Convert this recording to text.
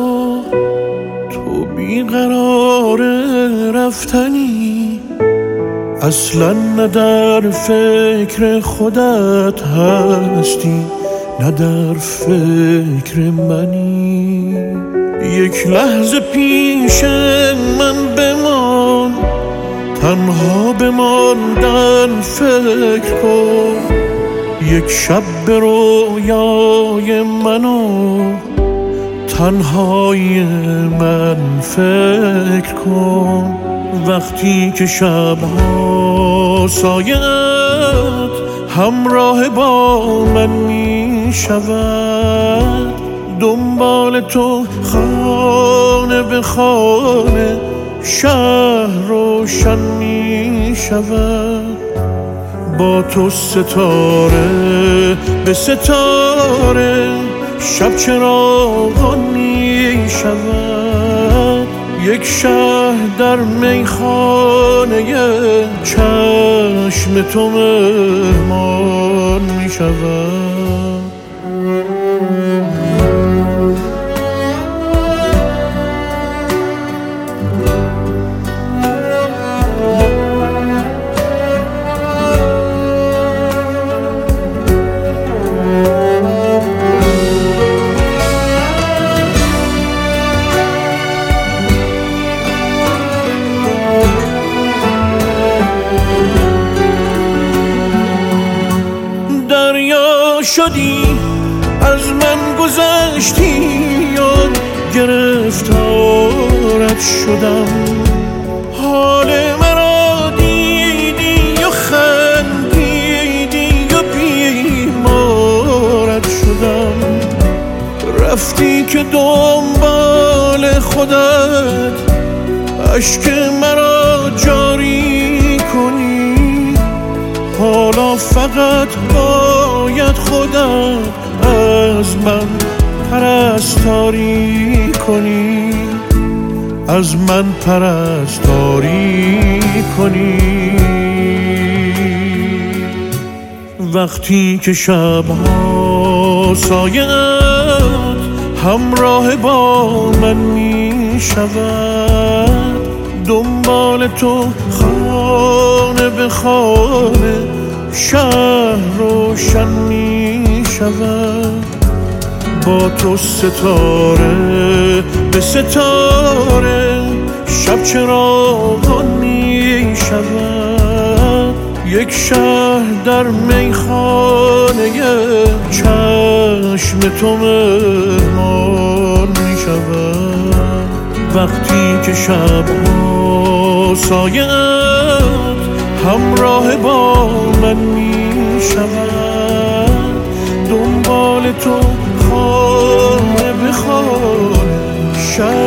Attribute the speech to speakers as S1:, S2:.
S1: تو بیقرار رفتنی، اصلا نه در فکر خودت هستی نه در فکر منی. یک لحظه پیش من بمان، تنها بماندن فکر کن. یک شب به رویای منو تنهای من فکر کن. وقتی که شبها سایه‌ات همراه با من می شود، دنبال تو خانه به خانه شهر روشن می شود. با تو ستاره به ستاره شب چراغان می شود. یک شهر در میخانه چشم تو مهمان می شود. دریا شدی از من گذشتی، یاد گرفتارت شدم. حال مرا دیدی و خندیدی و بیمارت شدم. رفتی که دنبال خودت اشک مرا جاری کنی. حالا فقط باید خودت از من پرستاری کنی، از من پرستاری کنی. وقتی که شبها سایه‌ات همراه با من می شود، دنبال تو خانه به خانه شهر روشن می شود. با تو ستاره به ستاره شب چراغان می شود. یک شهر در میخانه چشم تو مهمان می شود. وقتی که شبها سایه‌ات همراه با من می شود، دنبال تو خانه به خانه